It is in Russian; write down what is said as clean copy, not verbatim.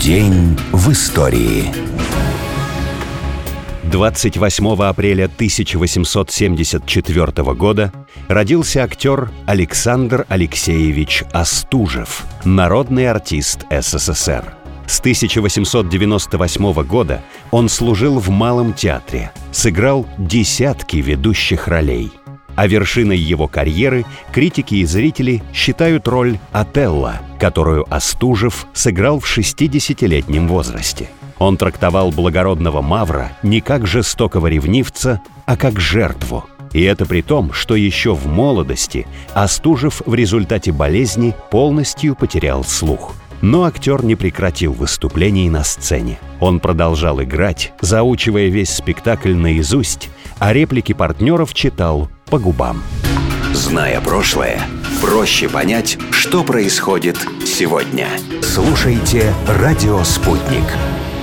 День в истории. 28 апреля 1874 года родился актер Александр Алексеевич Остужев, народный артист СССР. С 1898 года он служил в Малом театре, сыграл десятки ведущих ролей. А вершиной его карьеры критики и зрители считают роль Отелло, которую Остужев сыграл в 60-летнем возрасте. Он трактовал благородного Мавра не как жестокого ревнивца, а как жертву. И это при том, что еще в молодости Остужев в результате болезни полностью потерял слух. Но актер не прекратил выступлений на сцене. Он продолжал играть, заучивая весь спектакль наизусть, а реплики партнеров читал по губам. Зная прошлое, проще понять, что происходит сегодня. Слушайте «Радио Спутник».